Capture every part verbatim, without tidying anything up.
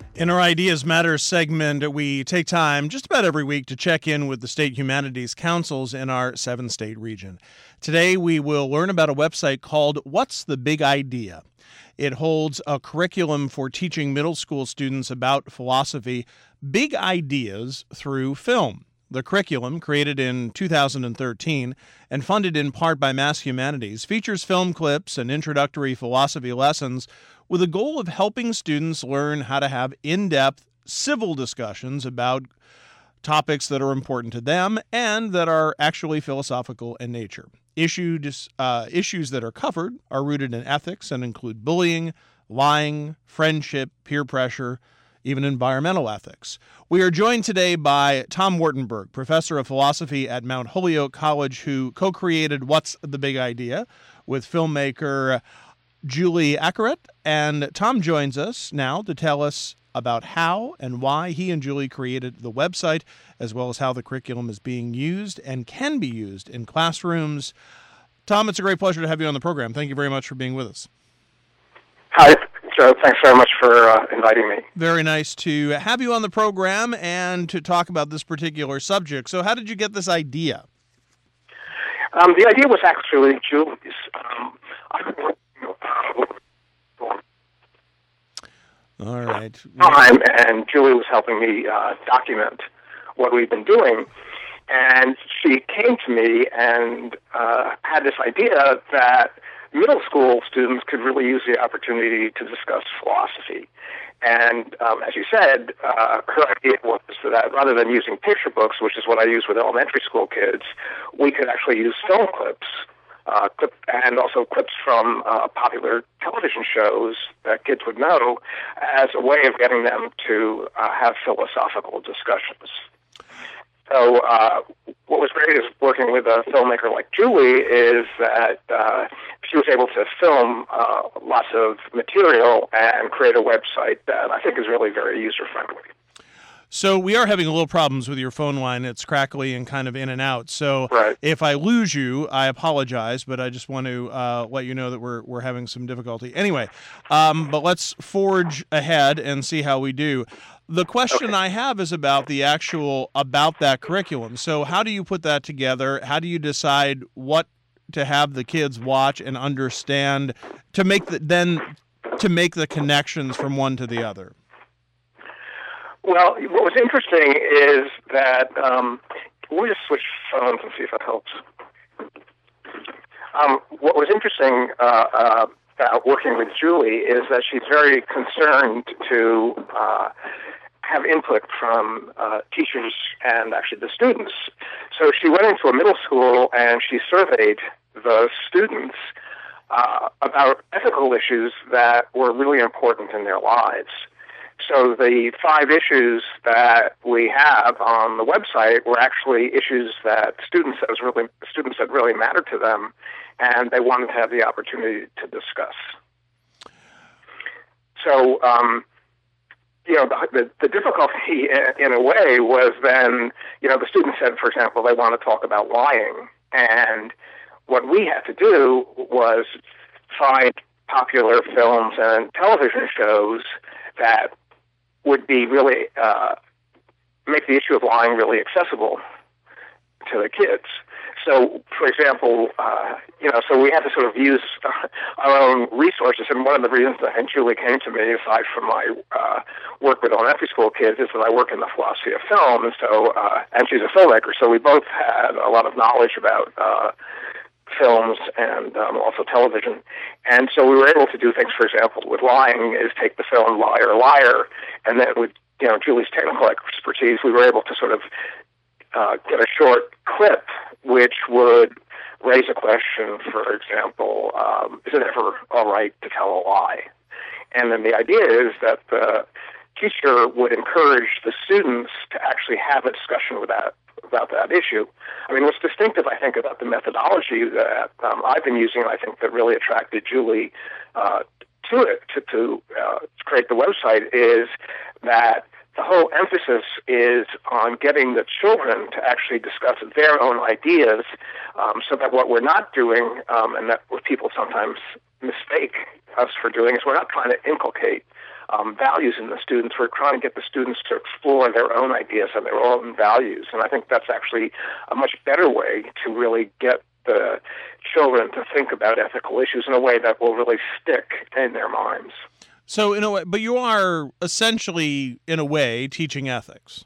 In our Ideas Matter segment, we take time just about every week to check in with the state humanities councils in our seven-state region. Today, we will learn about a website called What's the Big Idea? It holds a curriculum for teaching middle school students about philosophy, big ideas through film. The curriculum, created in two thousand thirteen and funded in part by Mass Humanities, features film clips and introductory philosophy lessons with the goal of helping students learn how to have in-depth civil discussions about topics that are important to them and that are actually philosophical in nature. Issues, uh, issues that are covered are rooted in ethics and include bullying, lying, friendship, peer pressure, even environmental ethics. We are joined today by Tom Wartenberg, professor of philosophy at Mount Holyoke College, who co-created What's the Big Idea with filmmaker Julie Ackeret. And Tom joins us now to tell us about how and why he and Julie created the website, as well as how the curriculum is being used and can be used in classrooms. Tom, it's a great pleasure to have you on the program. Thank you very much for being with us. Hi, Joe. Thanks very much for uh, inviting me. Very nice to have you on the program and to talk about this particular subject. So how did you get this idea? Um, the idea was actually Julie's. Um, I've been working All right. time, and Julie was helping me uh, document what we've been doing. And she came to me and uh, had this idea that middle school students could really use the opportunity to discuss philosophy. And um, as you said, uh, her idea was that rather than using picture books, which is what I use with elementary school kids, we could actually use film clips uh, clip, and also clips from uh, popular television shows that kids would know as a way of getting them to uh, have philosophical discussions. So uh, what was great is working with a filmmaker like Julie is that uh, she was able to film uh, lots of material and create a website that I think is really very user-friendly. So we are having a little problems with your phone line. It's crackly and kind of in and out. So right. If I lose you, I apologize, but I just want to uh, let you know that we're we're having some difficulty. Anyway, um, but let's forge ahead and see how we do. The question okay. I have is about the actual, about that curriculum. So how do you put that together? How do you decide what to have the kids watch and understand to make the, then to make the connections from one to the other? Well, what was interesting is that, um, we'll just switch phones and see if that helps. Um, what was interesting uh, uh, about working with Julie is that she's very concerned to uh, have input from uh, teachers and actually the students. So she went into a middle school and she surveyed the students uh, about ethical issues that were really important in their lives. So the five issues that we have on the website were actually issues that students that was really students that really mattered to them, and they wanted to have the opportunity to discuss. So, um, you know, the, the, the difficulty in, in a way was then, you know, the students said, for example, they want to talk about lying, and what we had to do was find popular films and television shows that would be really, uh, make the issue of lying really accessible to the kids. So, for example, uh, you know, so we had to sort of use our own resources, and one of the reasons that Julie came to me, aside from my uh, work with elementary school kids, is that I work in the philosophy of film, and so, uh, and she's a filmmaker, so we both had a lot of knowledge about uh, films and um, also television. And so we were able to do things, for example, with lying, is take the film Liar, Liar, and then with, you know, Julie's technical expertise, we were able to sort of uh, get a short clip which would raise a question, for example, um, is it ever all right to tell a lie? And then the idea is that the teacher would encourage the students to actually have a discussion with that about that issue. I mean, what's distinctive, I think, about the methodology that um, I've been using, I think that really attracted Julie uh, to it, to, to uh, create the website, is that the whole emphasis is on getting the children to actually discuss their own ideas, um, so that what we're not doing, um, and that what people sometimes mistake us for doing, is we're not trying to inculcate um, values in the students. We're trying to get the students to explore their own ideas and their own values. And I think that's actually a much better way to really get the children to think about ethical issues in a way that will really stick in their minds. So, in a way, but you are essentially, in a way, teaching ethics.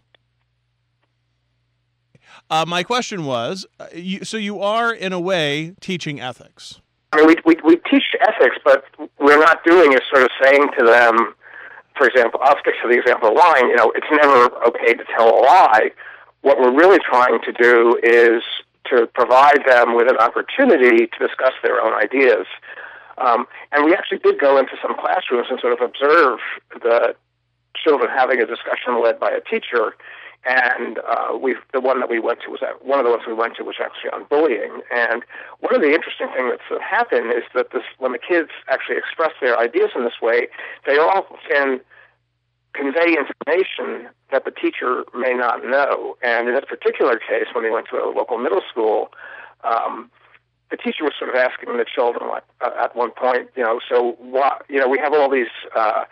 Uh, my question was, uh, you, so you are, in a way, teaching ethics. I mean, we, we we teach ethics, but we're not doing is sort of saying to them, for example, I'll stick to the example of lying, you know, it's never okay to tell a lie. What we're really trying to do is to provide them with an opportunity to discuss their own ideas. Um, and we actually did go into some classrooms and sort of observe the children having a discussion led by a teacher. And uh, we, the one that we went to was at, one of the ones we went to was actually on bullying. And one of the interesting things that's happened is that this, when the kids actually express their ideas in this way, they all can convey information that the teacher may not know. And in this particular case, when they went to a local middle school, um, the teacher was sort of asking the children, like, uh, at one point, you know, so what, you know, we have all these uh,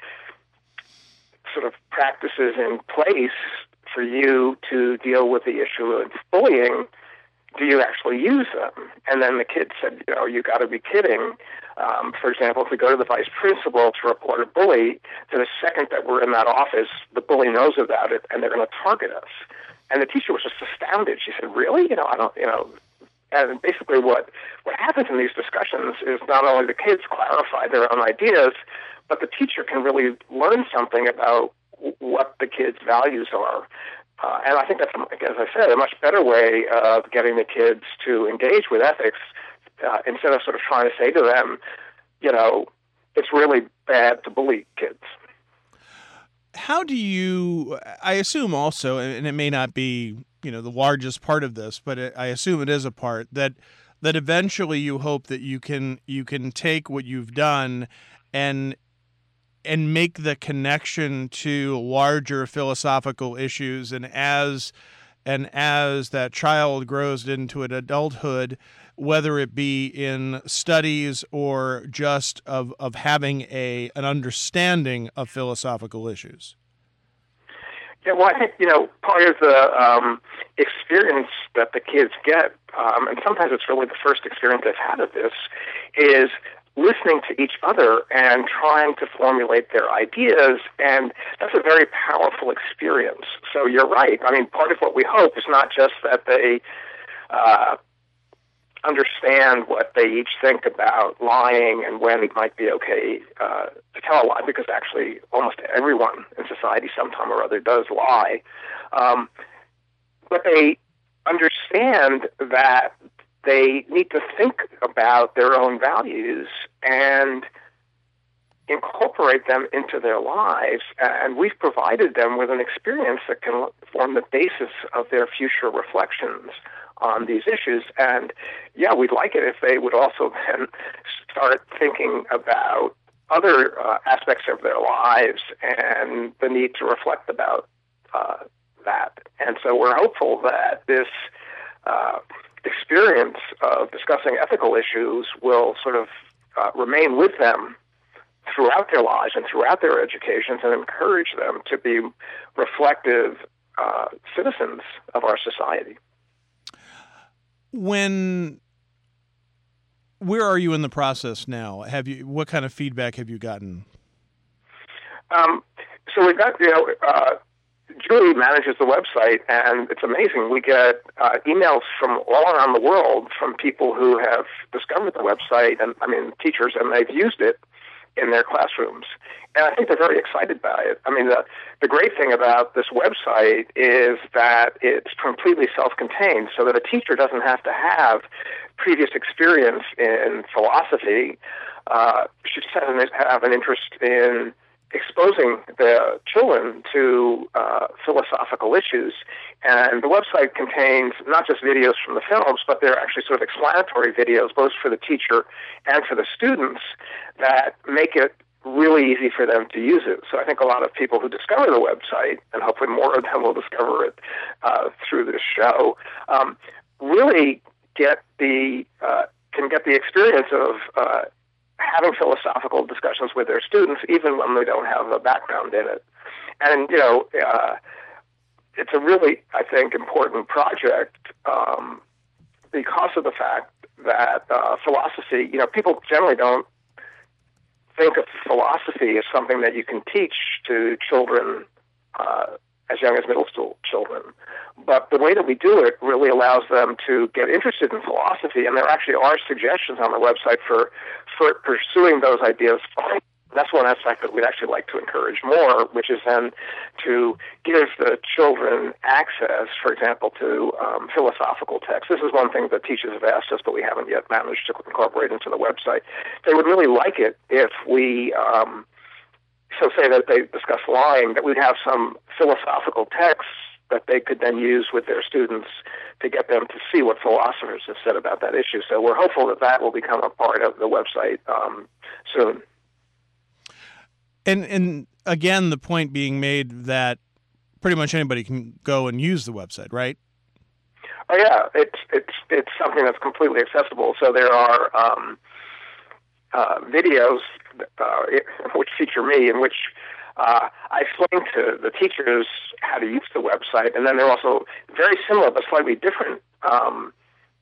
sort of practices in place for you to deal with the issue of bullying. Do you actually use them? And then the kid said, you know, you got to be kidding. Um, for example, if we go to the vice principal to report a bully, then the second that we're in that office, the bully knows about it, and they're going to target us. And the teacher was just astounded. She said, really? You know, I don't, you know. And basically what, what happens in these discussions is not only the kids clarify their own ideas, but the teacher can really learn something about what the kids' values are. Uh, and I think that's, as I said, a much better way of getting the kids to engage with ethics uh, instead of sort of trying to say to them, you know, it's really bad to bully kids. How do you, I assume also, and it may not be, you know, the largest part of this, but it, I assume it is a part, that that eventually you hope that you can you can take what you've done and and make the connection to larger philosophical issues, and as and as that child grows into an adulthood, whether it be in studies or just of, of having a an understanding of philosophical issues. Yeah, well, I think, you know, part of the um, experience that the kids get, um, and sometimes it's really the first experience they've had of this, is listening to each other and trying to formulate their ideas, and that's a very powerful experience. So you're right. I mean, part of what we hope is not just that they uh, understand what they each think about lying and when it might be okay uh, to tell a lie, because actually almost everyone in society sometime or other does lie. Um, but they understand that they need to think about their own values and incorporate them into their lives, and we've provided them with an experience that can form the basis of their future reflections on these issues. And yeah, we'd like it if they would also then start thinking about other uh, aspects of their lives and the need to reflect about uh, that. And so we're hopeful that this uh, experience of discussing ethical issues will sort of uh, remain with them throughout their lives and throughout their educations, and encourage them to be reflective uh, citizens of our society. When, where are you in the process now? Have you, what kind of feedback have you gotten? Um, so we've got, you know, uh, Julie manages the website, and it's amazing. We get uh, emails from all around the world from people who have discovered the website, and I mean, teachers, and they've used it in their classrooms. And I think they're very excited by it. I mean, the, the great thing about this website is that it's completely self-contained, so that a teacher doesn't have to have previous experience in philosophy. Uh, she just has an, have an interest in exposing the children to uh, philosophical issues. And the website contains not just videos from the films, but they're actually sort of explanatory videos, both for the teacher and for the students, that make it really easy for them to use it. So I think a lot of people who discover the website, and hopefully more of them will discover it uh, through this show, um, really get the uh, can get the experience of uh, having philosophical discussions with their students, even when they don't have a background in it. And, you know, uh, it's a really, I think, important project um, because of the fact that uh, philosophy, you know, people generally don't think of philosophy as something that you can teach to children uh, as young as middle school children. But the way that we do it really allows them to get interested in philosophy, and there actually are suggestions on the website for, for pursuing those ideas. That's one aspect that we'd actually like to encourage more, which is then to give the children access, for example, to um, philosophical texts. This is one thing that teachers have asked us, but we haven't yet managed to incorporate into the website. They would really like it if we, um, so say that they discuss lying, that we'd have some philosophical texts that they could then use with their students to get them to see what philosophers have said about that issue. So we're hopeful that that will become a part of the website um, soon. And and again, the point being made that pretty much anybody can go and use the website, right? Oh yeah, it's it's it's something that's completely accessible. So there are um, uh, videos uh, which feature me, in which uh, I explain to the teachers how to use the website, and then there are also very similar but slightly different um,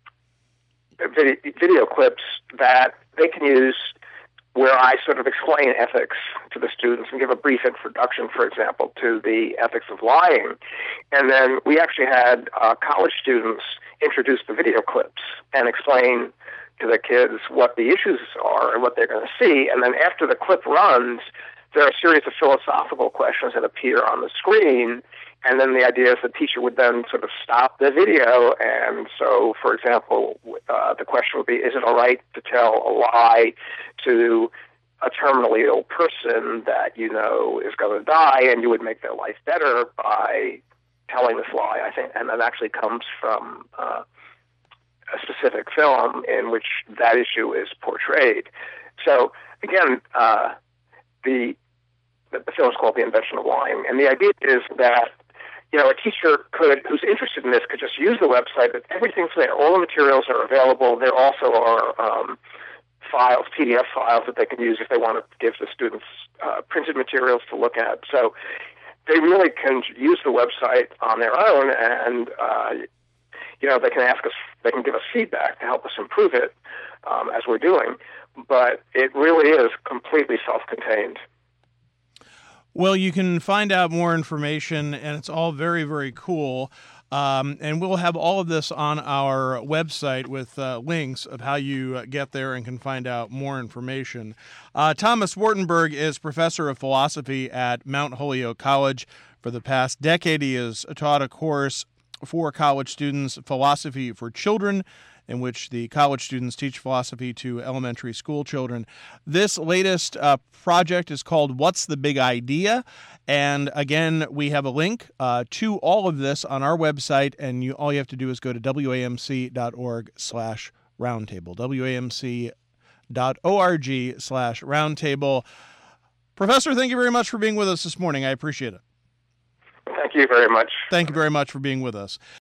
video, video clips that they can use, where I sort of explain ethics to the students and give a brief introduction, for example, to the ethics of lying. And then we actually had uh, college students introduce the video clips and explain to the kids what the issues are and what they're going to see. And then after the clip runs, there are a series of philosophical questions that appear on the screen. And then the idea is the teacher would then sort of stop the video. And so, for example, uh, the question would be, is it all right to tell a lie to a terminally ill person that you know is going to die, and you would make their life better by telling this lie, I think. And that actually comes from uh, a specific film in which that issue is portrayed. So, again, uh, the, the film is called The Invention of Lying. And the idea is that you know, a teacher could, who's interested in this, could just use the website, but everything's there. All the materials are available. There also are um, files, P D F files that they can use if they want to give the students uh, printed materials to look at. So they really can use the website on their own, and uh, you know, they can ask us, they can give us feedback to help us improve it um, as we're doing. But it really is completely self-contained. Well, you can find out more information, and it's all very, very cool. Um, and we'll have all of this on our website with uh, links of how you uh, get there and can find out more information. Uh, Thomas Wartenberg is professor of philosophy at Mount Holyoke College. For the past decade, he has taught a course for college students, Philosophy for Children, in which the college students teach philosophy to elementary school children. This latest uh, project is called What's the Big Idea? And again, we have a link uh, to all of this on our website, and you all you have to do is go to W A M C dot org slash roundtable, W A M C dot org slash roundtable. Professor, thank you very much for being with us this morning. I appreciate it. Thank you very much. Thank you very much for being with us.